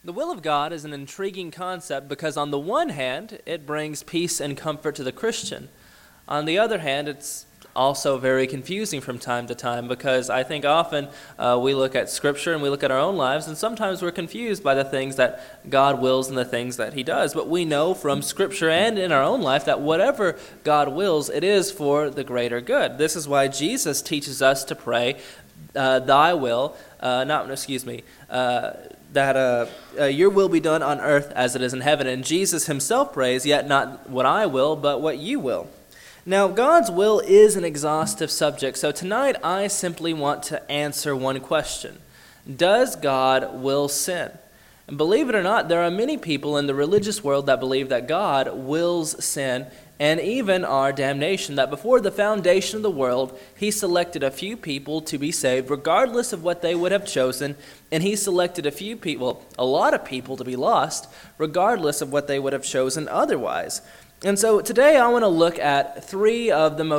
The will of God is an intriguing concept because on the one hand, it brings peace and comfort to the Christian. On the other hand, it's also very confusing from time to time because I think often we look at Scripture and we look at our own lives and sometimes we're confused by the things that God wills and the things that He does. But we know from Scripture and in our own life that whatever God wills, it is for the greater good. This is why Jesus teaches us to pray, Thy will, that your will be done on earth as it is in heaven. And Jesus himself prays, yet not what I will, but what you will. Now, God's will is an exhaustive subject, so tonight I simply want to answer one question. Does God will sin? And believe it or not, there are many people in the religious world that believe that God wills sin and even our damnation, that before the foundation of the world, He selected a few people to be saved, regardless of what they would have chosen, and He selected a lot of people to be lost, regardless of what they would have chosen otherwise. And so today I want to look at three of some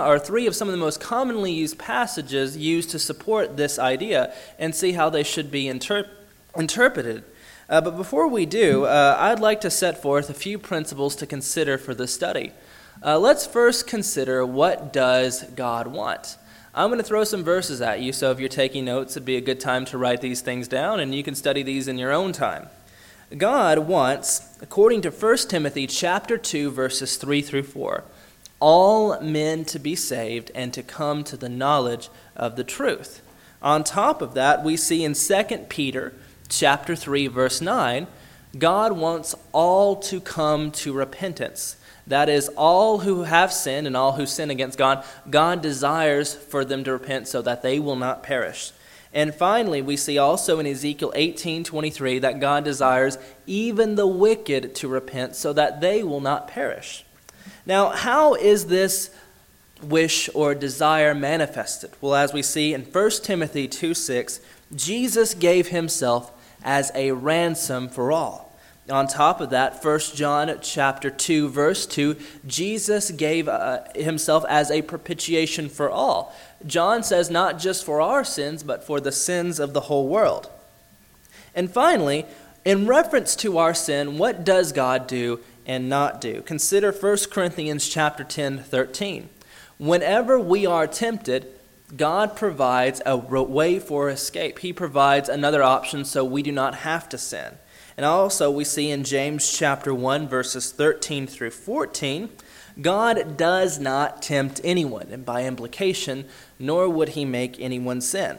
of the most commonly used passages used to support this idea and see how they should be interpreted. But before we do, I'd like to set forth a few principles to consider for this study. Let's first consider, what does God want? I'm going to throw some verses at you, so if you're taking notes, it'd be a good time to write these things down, and you can study these in your own time. God wants, according to 1 Timothy chapter 2, verses 3 through 4, all men to be saved and to come to the knowledge of the truth. On top of that, we see in 2 Peter chapter 3, verse 9, God wants all to come to repentance. That is, all who have sinned and all who sin against God, God desires for them to repent so that they will not perish. And finally, we see also in Ezekiel 18:23 that God desires even the wicked to repent so that they will not perish. Now, how is this wish or desire manifested? Well, as we see in 1 Timothy 2:6, Jesus gave Himself as a ransom for all. On top of that, 1 John chapter 2, verse 2, Jesus gave Himself as a propitiation for all. John says not just for our sins, but for the sins of the whole world. And finally, in reference to our sin, what does God do and not do? Consider 1 Corinthians chapter 10:13. Whenever we are tempted, God provides a way for escape. He provides another option so we do not have to sin. And also we see in James chapter 1, verses 13 through 14, God does not tempt anyone, and by implication, nor would He make anyone sin.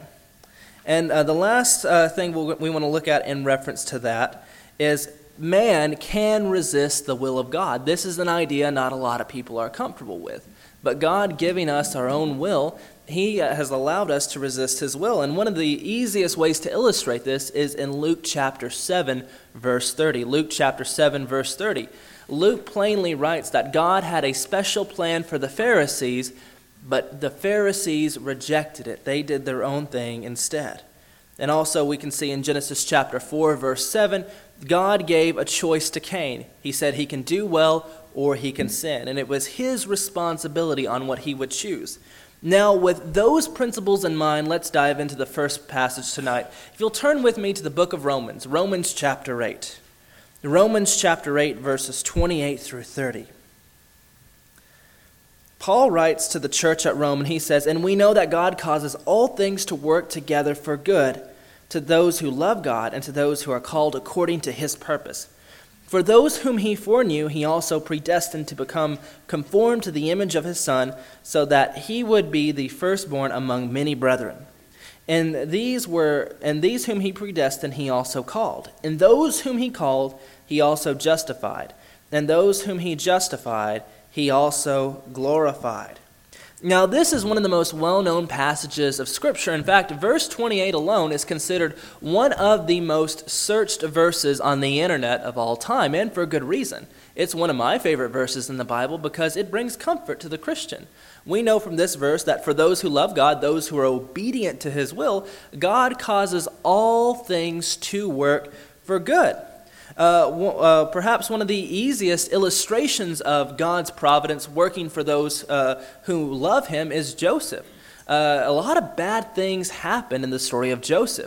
And the last thing we want to look at in reference to that is man can resist the will of God. This is an idea not a lot of people are comfortable with. But God giving us our own will, He has allowed us to resist His will. And one of the easiest ways to illustrate this is in Luke chapter 7, verse 30. Luke chapter 7, verse 30. Luke plainly writes that God had a special plan for the Pharisees, but the Pharisees rejected it. They did their own thing instead. And also we can see in Genesis chapter 4, verse 7, God gave a choice to Cain. He said he can do well or he can sin. And it was his responsibility on what he would choose. Now, with those principles in mind, let's dive into the first passage tonight. If you'll turn with me to the book of Romans, Romans chapter 8. Romans chapter 8, verses 28 through 30. Paul writes to the church at Rome, and he says, "And we know that God causes all things to work together for good to those who love God and to those who are called according to His purpose. For those whom He foreknew, He also predestined to become conformed to the image of His Son, so that He would be the firstborn among many brethren. And these whom He predestined, He also called. And those whom He called, He also justified. And those whom He justified, He also glorified." Now, this is one of the most well-known passages of Scripture. In fact, verse 28 alone is considered one of the most searched verses on the internet of all time, and for good reason. It's one of my favorite verses in the Bible because it brings comfort to the Christian. We know from this verse that for those who love God, those who are obedient to His will, God causes all things to work for good. Perhaps one of the easiest illustrations of God's providence working for those who love Him is Joseph. A lot of bad things happen in the story of Joseph.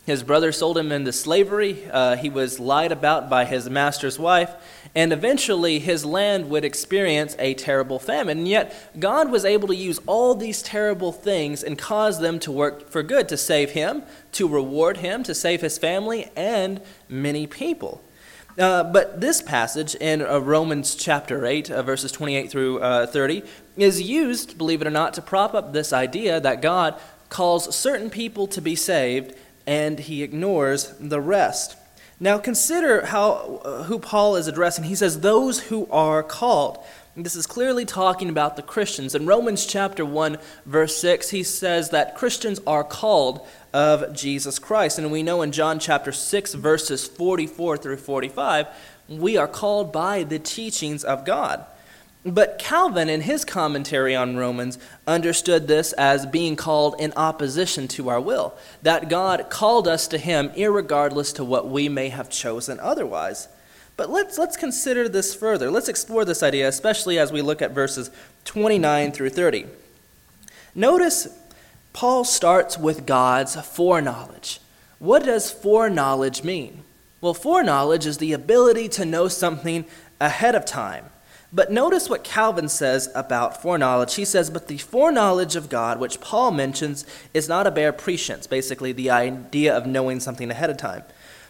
His brother sold him into slavery. He was lied about by his master's wife. And eventually his land would experience a terrible famine. And yet God was able to use all these terrible things and cause them to work for good, to save him, to reward him, to save his family, and many people. But this passage in Romans chapter 8, verses 28 through 30, is used, believe it or not, to prop up this idea that God calls certain people to be saved and he ignores the rest. Now consider who Paul is addressing. He says, those who are called. And this is clearly talking about the Christians. In Romans chapter 1, verse 6, he says that Christians are called of Jesus Christ. And we know in John chapter 6, verses 44 through 45, we are called by the teachings of God. But Calvin, in his commentary on Romans, understood this as being called in opposition to our will, that God called us to him irregardless to what we may have chosen otherwise. But let's consider this further. Let's explore this idea, especially as we look at verses 29 through 30. Notice Paul starts with God's foreknowledge. What does foreknowledge mean? Well, foreknowledge is the ability to know something ahead of time. But notice what Calvin says about foreknowledge. He says, but the foreknowledge of God, which Paul mentions, is not a bare prescience, basically the idea of knowing something ahead of time,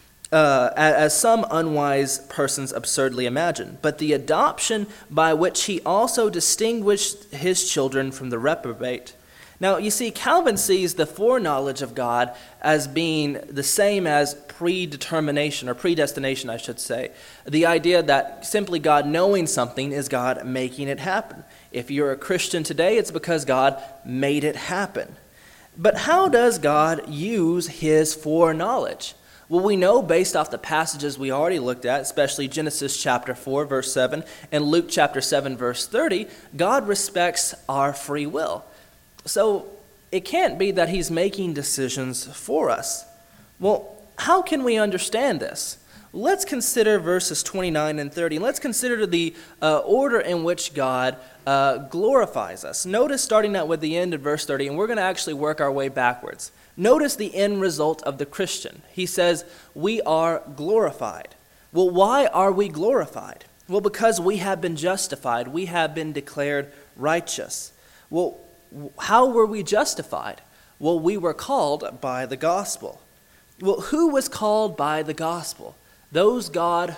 as some unwise persons absurdly imagine, but the adoption by which he also distinguished his children from the reprobate. Now, you see, Calvin sees the foreknowledge of God as being the same as predetermination, or predestination, I should say. The idea that simply God knowing something is God making it happen. If you're a Christian today, it's because God made it happen. But how does God use his foreknowledge? Well, we know based off the passages we already looked at, especially Genesis chapter 4, verse 7, and Luke chapter 7, verse 30, God respects our free will. So it can't be that he's making decisions for us. Well, how can we understand this? Let's consider verses 29 and 30. Let's consider the order in which God glorifies us. Notice starting out with the end of verse 30, and we're going to actually work our way backwards. Notice the end result of the Christian. He says, we are glorified. Well, why are we glorified? Well, because we have been justified. We have been declared righteous. Well, how were we justified? Well, we were called by the gospel. Well, who was called by the gospel? Those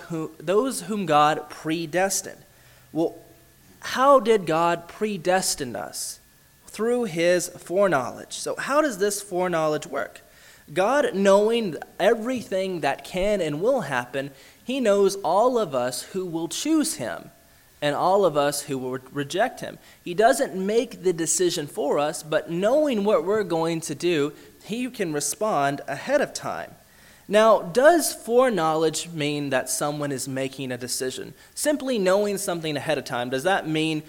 whom God predestined. Well, how did God predestine us? Through his foreknowledge. So how does this foreknowledge work? God, knowing everything that can and will happen, he knows all of us who will choose him and all of us who will reject him. He doesn't make the decision for us, but knowing what we're going to do, he can respond ahead of time. Now, does foreknowledge mean that someone is making a decision? Simply knowing something ahead of time, does that mean,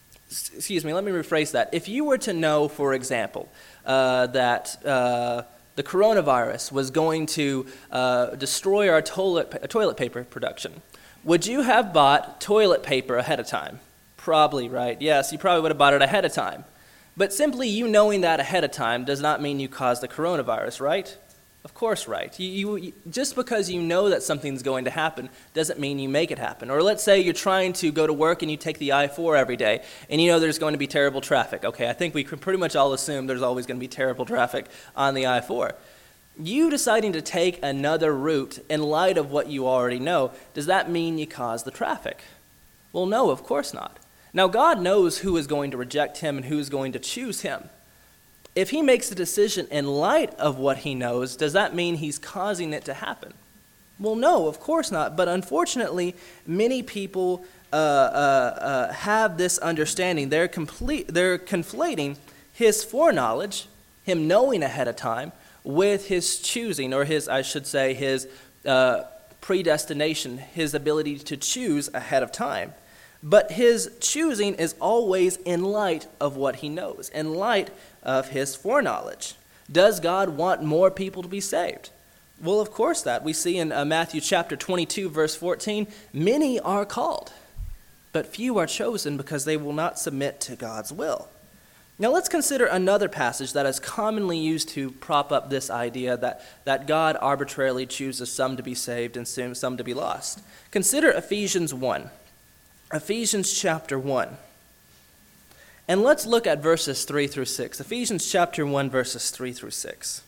let me rephrase that. If you were to know, for example, that the coronavirus was going to destroy our toilet paper production, would you have bought toilet paper ahead of time? Probably, right? Yes, you probably would have bought it ahead of time. But simply you knowing that ahead of time does not mean you caused the coronavirus, right? Of course, right. You just because you know that something's going to happen doesn't mean you make it happen. Or let's say you're trying to go to work and you take the I-4 every day, and you know there's going to be terrible traffic. Okay, I think we can pretty much all assume there's always going to be terrible traffic on the I-4. You deciding to take another route in light of what you already know, does that mean you caused the traffic? Well, no, of course not. Now, God knows who is going to reject him and who is going to choose him. If he makes a decision in light of what he knows, does that mean he's causing it to happen? Well, no, of course not. But unfortunately, many people have this understanding. They're conflating his foreknowledge, him knowing ahead of time, with his choosing, or his predestination, his ability to choose ahead of time. But his choosing is always in light of what he knows, in light of his foreknowledge. Does God want more people to be saved? Well, of course that. We see in Matthew chapter 22, verse 14, many are called, but few are chosen because they will not submit to God's will. Now let's consider another passage that is commonly used to prop up this idea that God arbitrarily chooses some to be saved and some to be lost. Consider Ephesians 1. Ephesians chapter 1. And let's look at verses 3 through 6. Ephesians chapter 1, verses 3 through 6.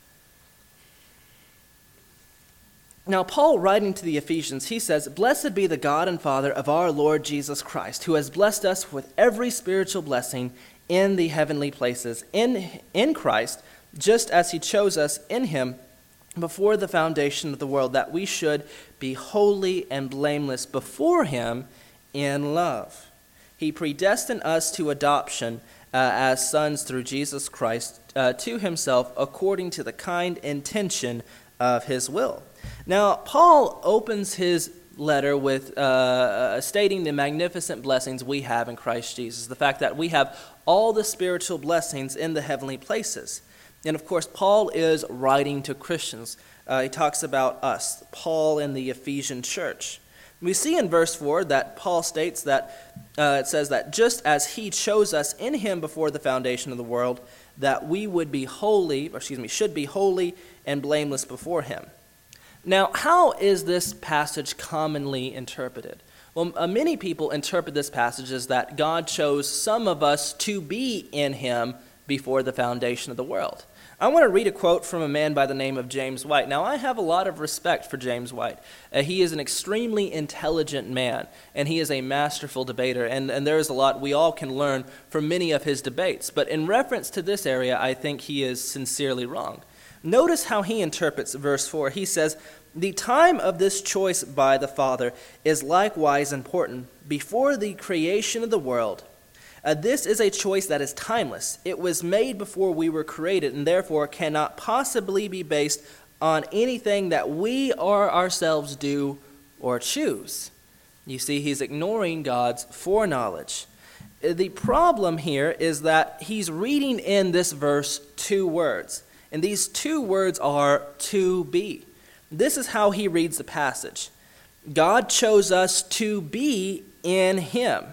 Now, Paul, writing to the Ephesians, he says, "Blessed be the God and Father of our Lord Jesus Christ, who has blessed us with every spiritual blessing in the heavenly places, in Christ, just as he chose us in him before the foundation of the world, that we should be holy and blameless before him in love. He predestined us to adoption as sons through Jesus Christ to himself, according to the kind intention of his will." Now, Paul opens his letter with stating the magnificent blessings we have in Christ Jesus, the fact that we have all the spiritual blessings in the heavenly places. And of course, Paul is writing to Christians. He talks about us, Paul and the Ephesian church. We see in verse 4 that Paul states that, it says that just as he chose us in him before the foundation of the world, that we would be holy, should be holy and blameless before him. Now, how is this passage commonly interpreted? Well, many people interpret this passage as that God chose some of us to be in him before the foundation of the world. I want to read a quote from a man by the name of James White. Now, I have a lot of respect for James White. He is an extremely intelligent man, and he is a masterful debater, and there is a lot we all can learn from many of his debates. But in reference to this area, I think he is sincerely wrong. Notice how he interprets verse 4. He says, "The time of this choice by the Father is likewise important. Before the creation of the world, this is a choice that is timeless. It was made before we were created, and therefore cannot possibly be based on anything that we or ourselves do or choose." You see, he's ignoring God's foreknowledge. The problem here is that he's reading in this verse two words, and these two words are "to be." This is how he reads the passage. God chose us to be in him.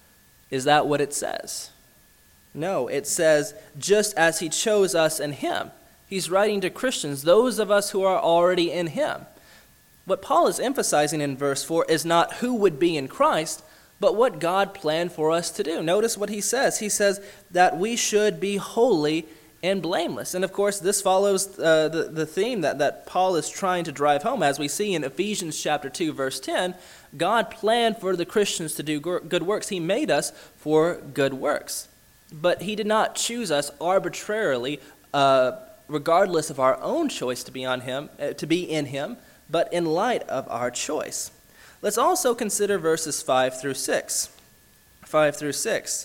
Is that what it says? No, it says, just as he chose us in him. He's writing to Christians, those of us who are already in him. What Paul is emphasizing in verse 4 is not who would be in Christ, but what God planned for us to do. Notice what he says. He says that we should be holy and blameless. And of course, this follows the theme that Paul is trying to drive home. As we see in Ephesians chapter 2, verse 10, God planned for the Christians to do good works. He made us for good works. But he did not choose us arbitrarily, regardless of our own choice to be in him, but in light of our choice. Let's also consider verses 5 through 6. 5 through 6.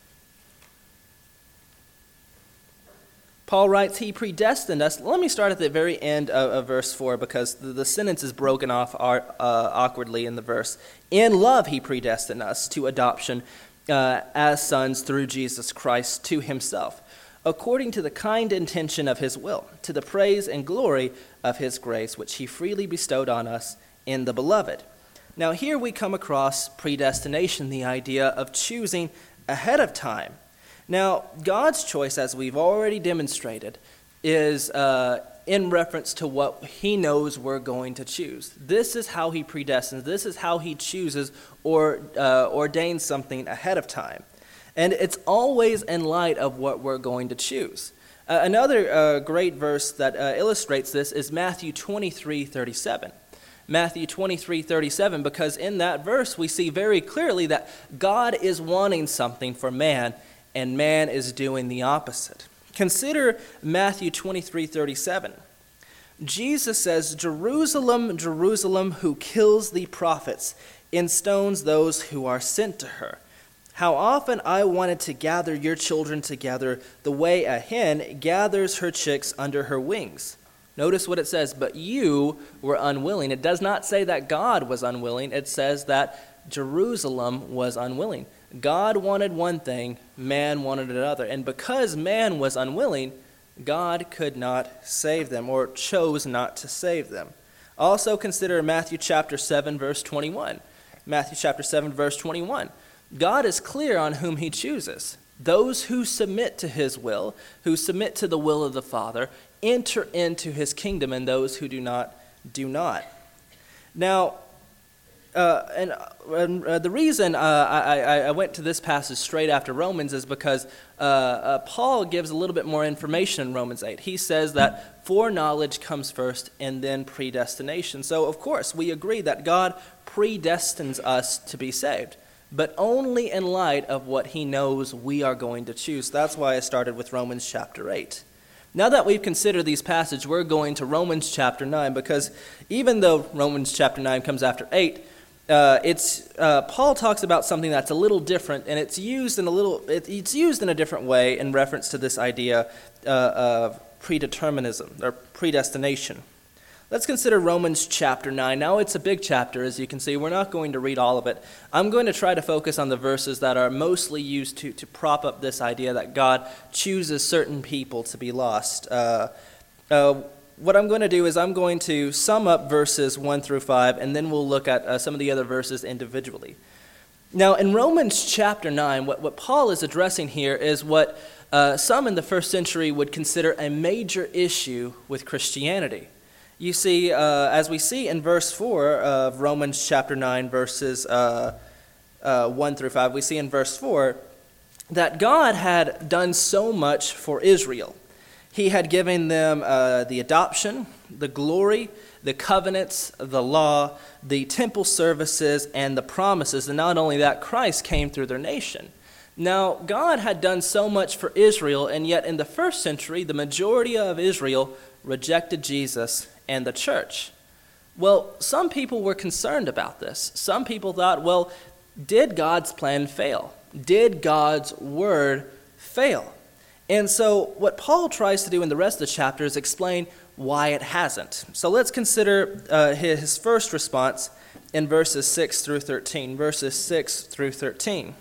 Paul writes, he predestined us. Let me start at the very end of verse 4 because the sentence is broken off awkwardly in the verse. In love he predestined us to adoption as sons through Jesus Christ to himself, according to the kind intention of his will, to the praise and glory of his grace, which he freely bestowed on us in the beloved. Now here we come across predestination, the idea of choosing ahead of time. Now, God's choice, as we've already demonstrated, is in reference to what he knows we're going to choose. This is how he predestines. This is how he chooses or ordains something ahead of time. And it's always in light of what we're going to choose. Another great verse that illustrates this is Matthew 23:37. Matthew 23:37, because in that verse we see very clearly that God is wanting something for man, and man is doing the opposite. Consider Matthew 23:37. Jesus says, "Jerusalem, Jerusalem, who kills the prophets and stones those who are sent to her. How often I wanted to gather your children together the way a hen gathers her chicks under her wings." Notice what it says, but you were unwilling. It does not say that God was unwilling. It says that Jerusalem was unwilling. God wanted one thing, man wanted another. And because man was unwilling, God could not save them or chose not to save them. Also consider Matthew chapter 7, verse 21. Matthew chapter 7, verse 21. God is clear on whom he chooses. Those who submit to his will, who submit to the will of the Father, enter into his kingdom, and those who do not, do not. Now, the reason I went to this passage straight after Romans is because Paul gives a little bit more information in Romans 8. He says that foreknowledge comes first and then predestination. So, of course, we agree that God predestines us to be saved, but only in light of what he knows we are going to choose. That's why I started with Romans chapter 8. Now that we've considered these passages, we're going to Romans chapter 9, because even though Romans chapter 9 comes after 8, Paul talks about something that's a little different, and it's used in a different way in reference to this idea of predeterminism or predestination. Let's consider Romans chapter 9. Now it's a big chapter, as you can see. We're not going to read all of it. I'm going to try to focus on the verses that are mostly used to prop up this idea that God chooses certain people to be lost. What I'm going to do is I'm going to sum up verses 1 through 5, and then we'll look at some of the other verses individually. Now, in Romans chapter 9, what Paul is addressing here is what some in the first century would consider a major issue with Christianity. You see, as we see in verse 4 of Romans chapter 9, verses 1 through 5, we see in verse 4 that God had done so much for Israel. He had given them the adoption, the glory, the covenants, the law, the temple services, and the promises. And not only that, Christ came through their nation. Now, God had done so much for Israel, and yet in the first century, the majority of Israel rejected Jesus and the church. Well, some people were concerned about this. Some people thought, well, did God's plan fail? Did God's word fail? And so what Paul tries to do in the rest of the chapter is explain why it hasn't. So let's consider his first response in verses 6 through 13. Verses 6 through 13.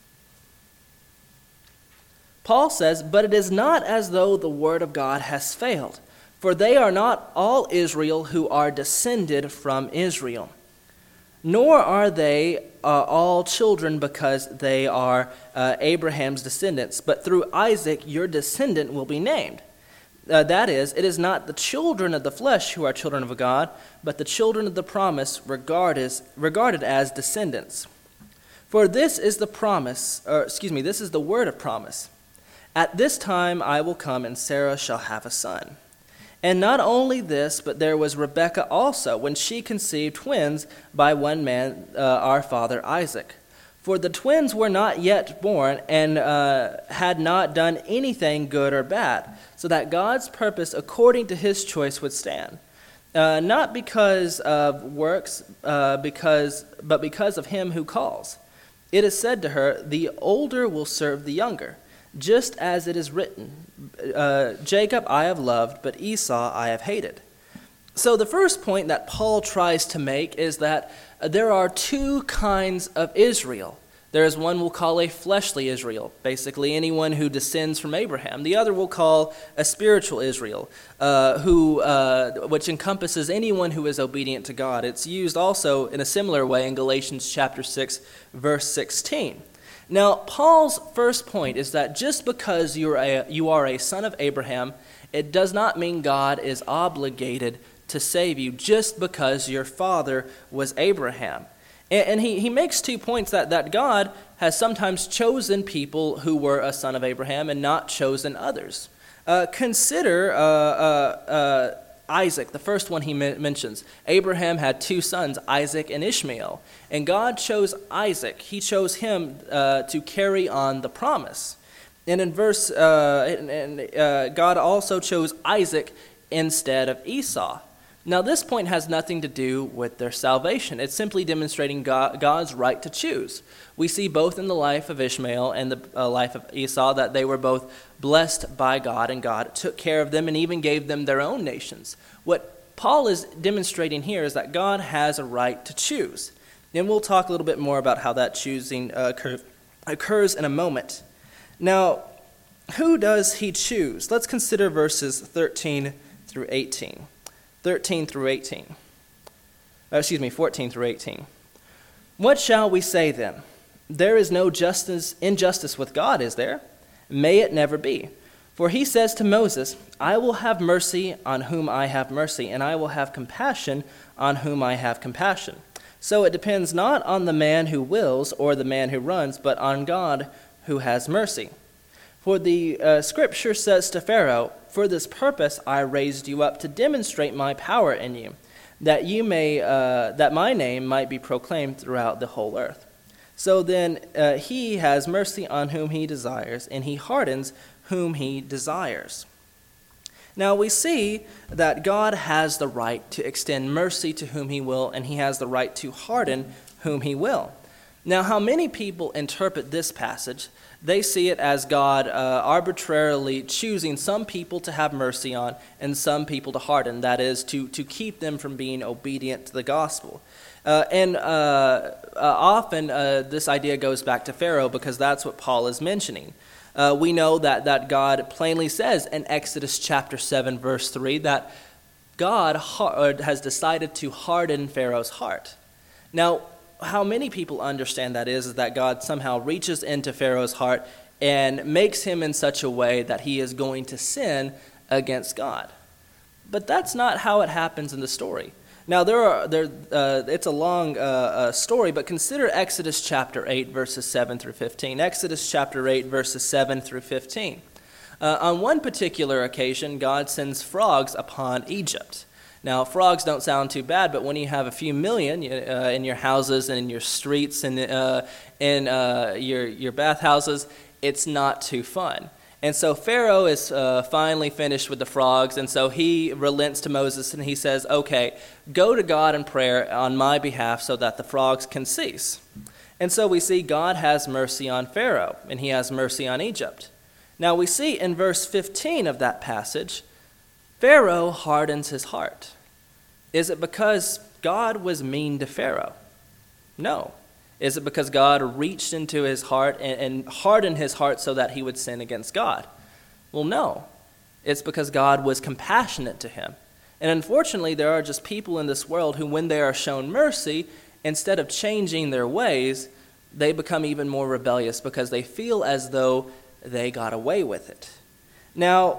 Paul says, "But it is not as though the word of God has failed. For they are not all Israel who are descended from Israel, nor are they all children because they are Abraham's descendants, but through Isaac your descendant will be named. That is, it is not the children of the flesh who are children of God, but the children of the promise regarded as descendants. For this is the promise, this is the word of promise. At this time I will come, and Sarah shall have a son. And not only this, but there was Rebekah also, when she conceived twins by one man, our father Isaac. For the twins were not yet born and had not done anything good or bad, so that God's purpose according to his choice would stand. Not because of works, but because of him who calls. It is said to her, the older will serve the younger. Just as it is written, Jacob I have loved, but Esau I have hated." So the first point that Paul tries to make is that there are two kinds of Israel. There is one we'll call a fleshly Israel, basically anyone who descends from Abraham. The other we'll call a spiritual Israel, which encompasses anyone who is obedient to God. It's used also in a similar way in Galatians chapter 6, verse 16. Now, Paul's first point is that just because you are a son of Abraham, it does not mean God is obligated to save you just because your father was Abraham. And he makes 2 points that God has sometimes chosen people who were a son of Abraham and not chosen others. Consider Isaac, the first one he mentions. Abraham had 2 sons, Isaac and Ishmael. And God chose Isaac. He chose him to carry on the promise. And in God also chose Isaac instead of Esau. Now, this point has nothing to do with their salvation. It's simply demonstrating God's right to choose. We see both in the life of Ishmael and the life of Esau that they were both blessed by God, and God took care of them and even gave them their own nations. What Paul is demonstrating here is that God has a right to choose. And we'll talk a little bit more about how that choosing occurs in a moment. Now, who does he choose? Let's consider verses 13 through 18. 14 through 18. What shall we say then? There is no injustice with God, is there? May it never be. For he says to Moses, I will have mercy on whom I have mercy, and I will have compassion on whom I have compassion. So it depends not on the man who wills or the man who runs, but on God who has mercy. For the scripture says to Pharaoh, for this purpose I raised you up to demonstrate my power in you, that my name might be proclaimed throughout the whole earth. So then he has mercy on whom he desires, and he hardens whom he desires. Now we see that God has the right to extend mercy to whom he will, and he has the right to harden whom he will. Now, how many people interpret this passage? They see it as God arbitrarily choosing some people to have mercy on and some people to harden, that is, to keep them from being obedient to the gospel. Often this idea goes back to Pharaoh because that's what Paul is mentioning. We know that God plainly says in Exodus chapter 7, verse 3, that God has decided to harden Pharaoh's heart. Now, how many people understand that is that God somehow reaches into Pharaoh's heart and makes him in such a way that he is going to sin against God. But that's not how it happens in the story. Now, it's a long story, but consider Exodus chapter 8, verses 7 through 15. Exodus chapter 8, verses 7 through 15. On one particular occasion, God sends frogs upon Egypt. Now, frogs don't sound too bad, but when you have a few million in your houses and in your streets and in your bathhouses, it's not too fun. And so Pharaoh is finally finished with the frogs, and so he relents to Moses and he says, okay, go to God in prayer on my behalf so that the frogs can cease. And so we see God has mercy on Pharaoh, and he has mercy on Egypt. Now we see in verse 15 of that passage, Pharaoh hardens his heart. Is it because God was mean to Pharaoh? No. Is it because God reached into his heart and hardened his heart so that he would sin against God? Well, no. It's because God was compassionate to him. And unfortunately, there are just people in this world who, when they are shown mercy, instead of changing their ways, they become even more rebellious because they feel as though they got away with it. Now,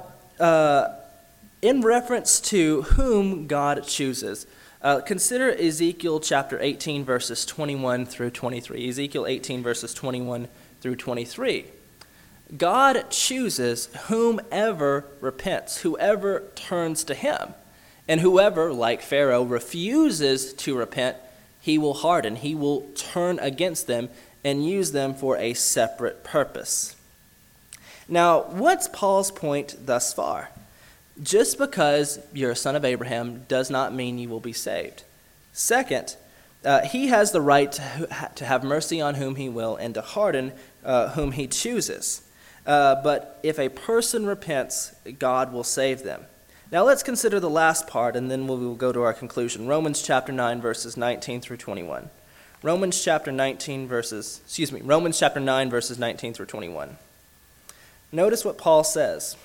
in reference to whom God chooses, consider Ezekiel chapter 18, verses 21 through 23. Ezekiel 18, verses 21 through 23. God chooses whomever repents, whoever turns to him. And whoever, like Pharaoh, refuses to repent, he will harden. He will turn against them and use them for a separate purpose. Now, what's Paul's point thus far? Just because you're a son of Abraham does not mean you will be saved. Second, he has the right to have mercy on whom he will and to harden whom he chooses. But if a person repents, God will save them. Now let's consider the last part, and then we will go to our conclusion. Romans chapter 9, verses 19 through 21. Romans chapter 9, verses 19 through 21. Notice what Paul says.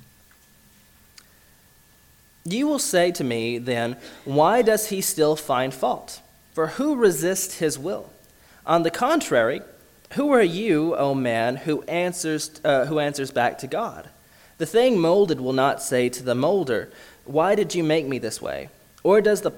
You will say to me, then, why does he still find fault? For who resists his will? On the contrary, who are you, O man, who answers back to God? The thing molded will not say to the molder, why did you make me this way? Or does not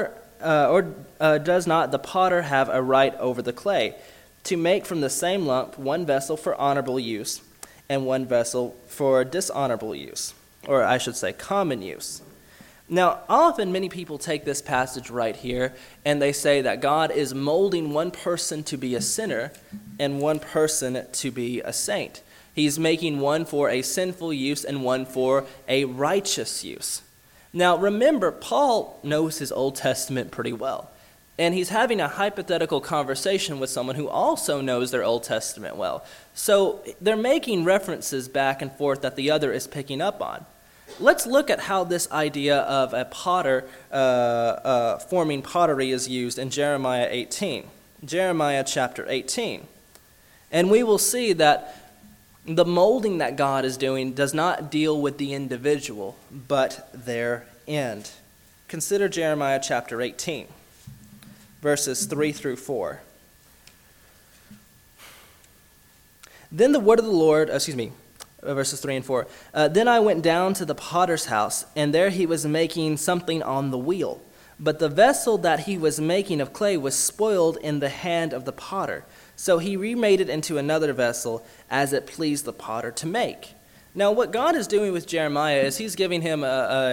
the potter have a right over the clay, to make from the same lump one vessel for honorable use and one vessel for dishonorable use, or I should say common use? Now, often many people take this passage right here and they say that God is molding one person to be a sinner and one person to be a saint. He's making one for a sinful use and one for a righteous use. Now, remember, Paul knows his Old Testament pretty well, and he's having a hypothetical conversation with someone who also knows their Old Testament well. So they're making references back and forth that the other is picking up on. Let's look at how this idea of a potter forming pottery is used in Jeremiah 18. Jeremiah chapter 18. And we will see that the molding that God is doing does not deal with the individual, but their end. Consider Jeremiah chapter 18, verses 3 through 4. Then the word of the Lord, verses 3 and 4. Then I went down to the potter's house, and there he was making something on the wheel. But the vessel that he was making of clay was spoiled in the hand of the potter. So he remade it into another vessel, as it pleased the potter to make. Now, what God is doing with Jeremiah is he's giving him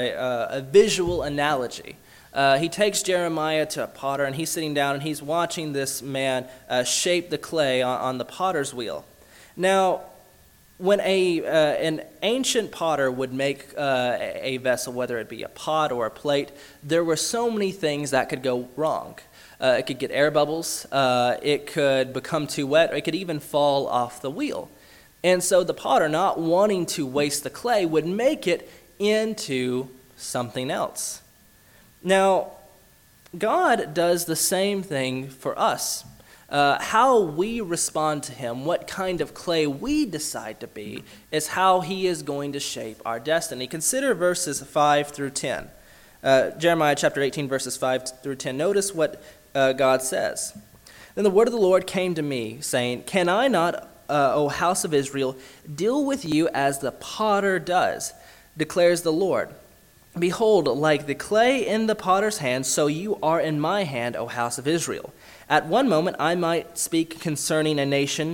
a visual analogy. He takes Jeremiah to a potter, and he's sitting down, and he's watching this man shape the clay on the potter's wheel. Now, when an ancient potter would make a vessel, whether it be a pot or a plate, there were so many things that could go wrong. It could get air bubbles, it could become too wet, or it could even fall off the wheel. And so the potter, not wanting to waste the clay, would make it into something else. Now, God does the same thing for us. How we respond to him, what kind of clay we decide to be, is how he is going to shape our destiny. Consider verses 5 through 10. Jeremiah chapter 18, verses 5 through 10. Notice what God says. Then the word of the Lord came to me, saying, Can I not, O house of Israel, deal with you as the potter does, declares the Lord. Behold, like the clay in the potter's hand, so you are in my hand, O house of Israel. At one moment I might speak concerning a nation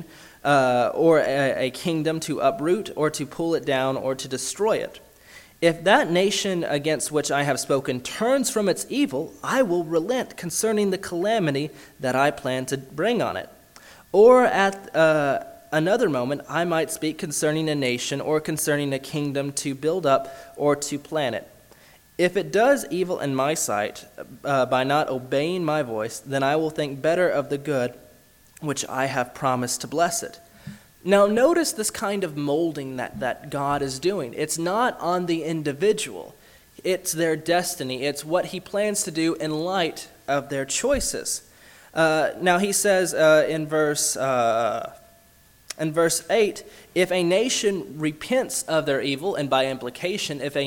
or a kingdom to uproot or to pull it down or to destroy it. If that nation against which I have spoken turns from its evil, I will relent concerning the calamity that I plan to bring on it. Or at another moment I might speak concerning a nation or concerning a kingdom to build up or to plant it. If it does evil in my sight by not obeying my voice, then I will think better of the good which I have promised to bless it. Now notice this kind of molding that God is doing. It's not on the individual. It's their destiny. It's what he plans to do in light of their choices. Now he says in verse 8, if a nation repents of their evil, and by implication, if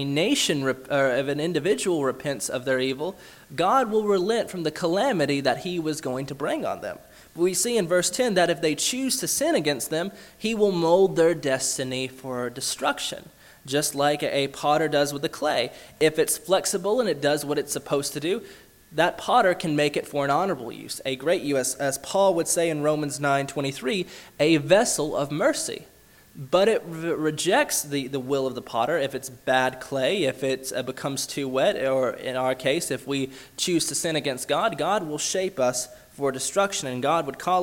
an individual repents of their evil, God will relent from the calamity that he was going to bring on them. We see in verse 10 that if they choose to sin against them, he will mold their destiny for destruction, just like a potter does with the clay. If it's flexible and it does what it's supposed to do, that potter can make it for an honorable use, a great use, as Paul would say in Romans 9:23, a vessel of mercy. But it rejects the will of the potter if it's bad clay, if it becomes too wet, or in our case, if we choose to sin against God, God will shape us for destruction. And Paul would call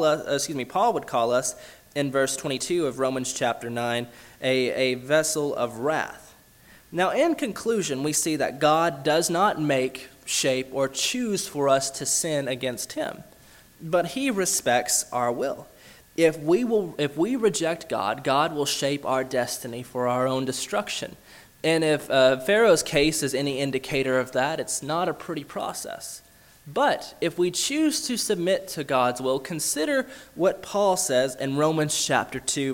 us in verse 22 of Romans chapter 9, a vessel of wrath. Now, in conclusion, we see that God does not make, shape, or choose for us to sin against him, but he respects our will. If we reject God, God will shape our destiny for our own destruction. And if Pharaoh's case is any indicator of that, it's not a pretty process. But if we choose to submit to God's will, consider what Paul says in Romans chapter 2,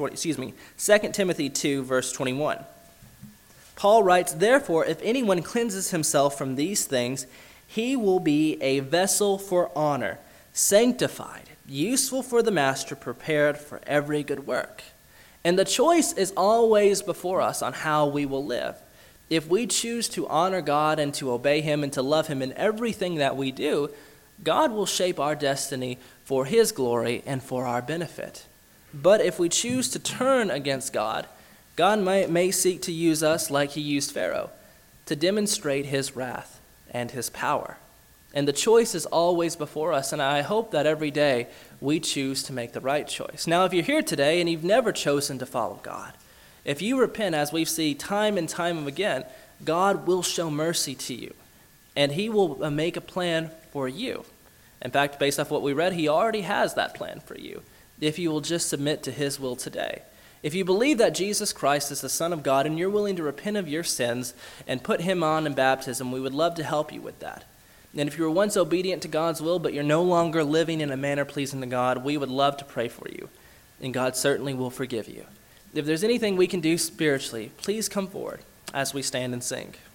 2 Timothy 2, verse 21. Paul writes, Therefore, if anyone cleanses himself from these things, he will be a vessel for honor, sanctified, useful for the master, prepared for every good work. And the choice is always before us on how we will live. If we choose to honor God and to obey him and to love him in everything that we do, God will shape our destiny for his glory and for our benefit. But if we choose to turn against God, God may seek to use us like he used Pharaoh, to demonstrate his wrath and his power. And the choice is always before us, and I hope that every day we choose to make the right choice. Now, if you're here today and you've never chosen to follow God, if you repent, as we see time and time again, God will show mercy to you, and he will make a plan for you. In fact, based off what we read, he already has that plan for you, if you will just submit to his will today. If you believe that Jesus Christ is the Son of God and you're willing to repent of your sins and put him on in baptism, we would love to help you with that. And if you were once obedient to God's will, but you're no longer living in a manner pleasing to God, we would love to pray for you, and God certainly will forgive you. If there's anything we can do spiritually, please come forward as we stand and sing.